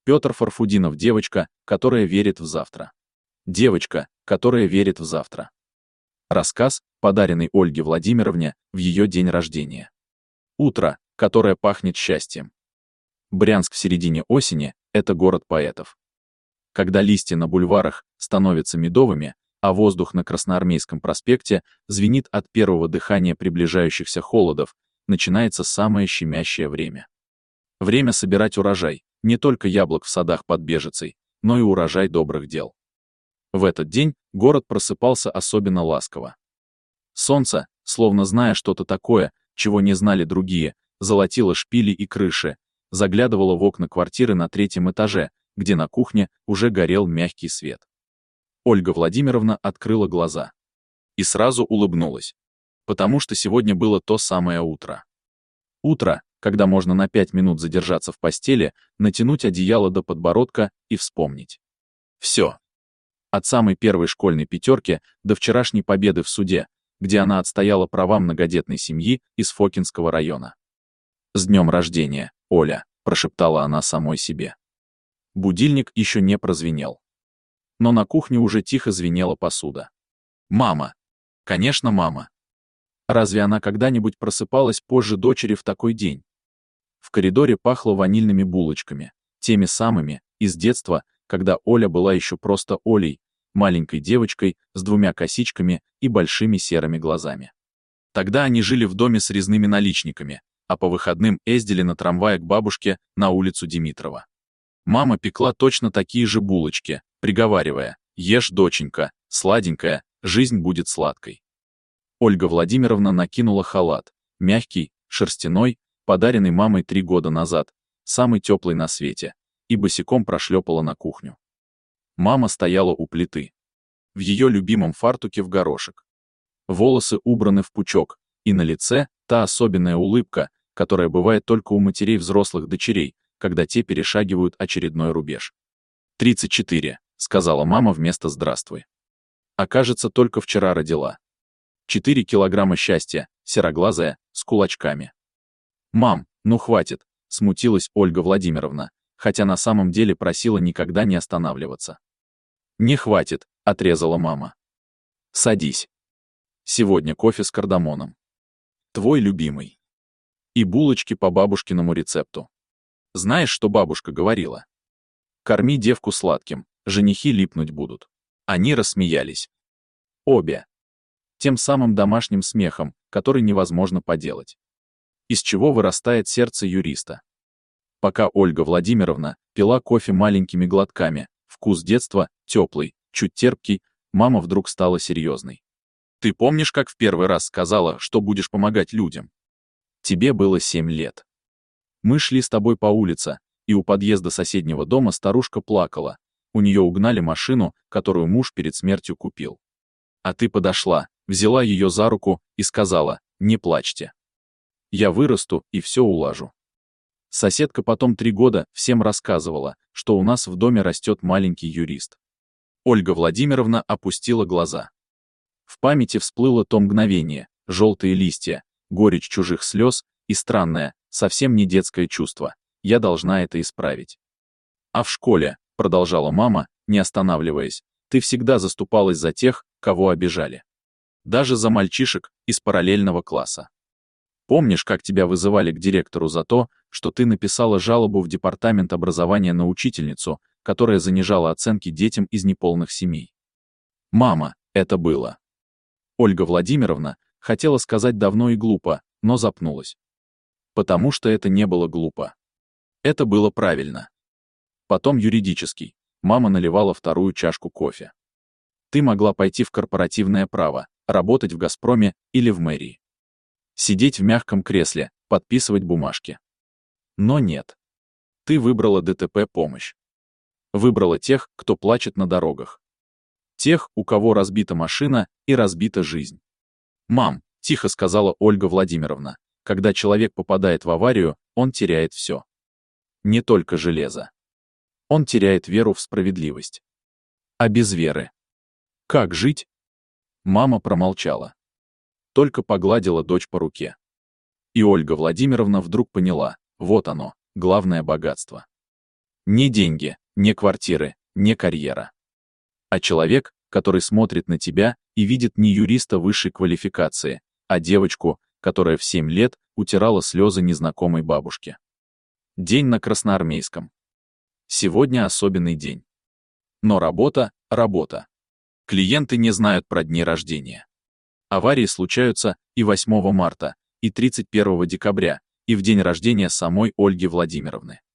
Петр Фарфудинов. Девочка, которая верит в завтра. Девочка, которая верит в завтра. Рассказ, подаренный Ольге Владимировне в ее день рождения. Утро, которое пахнет счастьем. Брянск в середине осени – это город поэтов. Когда листья на бульварах становятся медовыми, а воздух на Красноармейском проспекте звенит от первого дыхания приближающихся холодов, начинается самое щемящее время. Время собирать урожай, не только яблок в садах под Бежицей, но и урожай добрых дел. В этот день город просыпался особенно ласково. Солнце, словно зная что-то такое, чего не знали другие, золотило шпили и крыши, заглядывало в окна квартиры на 3-м этаже, где на кухне уже горел мягкий свет. Ольга Владимировна открыла глаза. И сразу улыбнулась. Потому что сегодня было то самое утро. Утро, когда можно на 5 минут задержаться в постели, натянуть одеяло до подбородка и вспомнить. Все. От самой первой школьной пятерки до вчерашней победы в суде, где она отстояла права многодетной семьи из Фокинского района. «С днем рождения, Оля», — прошептала она самой себе. Будильник еще не прозвенел. Но на кухне уже тихо звенела посуда. Мама. Конечно, мама. Разве она когда-нибудь просыпалась позже дочери в такой день? В коридоре пахло ванильными булочками, теми самыми, из детства, когда Оля была еще просто Олей, маленькой девочкой с 2 косичками и большими серыми глазами. Тогда они жили в доме с резными наличниками, а по выходным ездили на трамвае к бабушке на улицу Димитрова. Мама пекла точно такие же булочки, приговаривая: «Ешь, доченька, сладенькая, жизнь будет сладкой». Ольга Владимировна накинула халат, мягкий, шерстяной, подаренный мамой 3 года назад, самый теплый на свете, и босиком прошлепала на кухню. Мама стояла у плиты. В ее любимом фартуке в горошек. Волосы убраны в пучок, и на лице та особенная улыбка, которая бывает только у матерей взрослых дочерей, когда те перешагивают очередной рубеж. 34, сказала мама вместо «здравствуй». А кажется, только вчера родила. 4 килограмма счастья, сероглазая, с кулачками. «Мам, ну хватит», — смутилась Ольга Владимировна, хотя на самом деле просила никогда не останавливаться. «Не хватит», — отрезала мама. «Садись. Сегодня кофе с кардамоном. Твой любимый. И булочки по бабушкиному рецепту. Знаешь, что бабушка говорила? Корми девку сладким, женихи липнуть будут». Они рассмеялись. Обе. Тем самым домашним смехом, который невозможно поделать. Из чего вырастает сердце юриста. Пока Ольга Владимировна пила кофе маленькими глотками, вкус детства, теплый, чуть терпкий, мама вдруг стала серьезной. «Ты помнишь, как в первый раз сказала, что будешь помогать людям? Тебе было 7 лет. Мы шли с тобой по улице, и у подъезда соседнего дома старушка плакала. У нее угнали машину, которую муж перед смертью купил. А ты подошла, взяла ее за руку и сказала: «Не плачьте. Я вырасту и все улажу». Соседка потом 3 года всем рассказывала, что у нас в доме растет маленький юрист. Ольга Владимировна опустила глаза. В памяти всплыло то мгновение, желтые листья, горечь чужих слез и странное, совсем не детское чувство: я должна это исправить. А в школе, продолжала мама, не останавливаясь, ты всегда заступалась за тех, кого обижали. Даже за мальчишек из параллельного класса. Помнишь, как тебя вызывали к директору за то, что ты написала жалобу в департамент образования на учительницу, которая занижала оценки детям из неполных семей? Мама, это было. Ольга Владимировна хотела сказать давно и глупо, но запнулась. Потому что это не было глупо. Это было правильно. Потом юридический. Мама наливала 2-ю чашку кофе. Ты могла пойти в корпоративное право, работать в «Газпроме» или в мэрии. Сидеть в мягком кресле, подписывать бумажки. Но нет. Ты выбрала ДТП-помощь. Выбрала тех, кто плачет на дорогах. Тех, у кого разбита машина и разбита жизнь. «Мам», — тихо сказала Ольга Владимировна, когда человек попадает в аварию, он теряет все. Не только железо. Он теряет веру в справедливость. А без веры как жить? Мама промолчала. Только погладила дочь по руке. И Ольга Владимировна вдруг поняла: вот оно, главное богатство. Не деньги, не квартиры, не карьера. А человек, который смотрит на тебя и видит не юриста высшей квалификации, а девочку, которая в 7 лет утирала слезы незнакомой бабушки. День на Красноармейском. Сегодня особенный день. Но работа — работа. Клиенты не знают про дни рождения. Аварии случаются и 8 марта, и 31 декабря, и в день рождения самой Ольги Владимировны.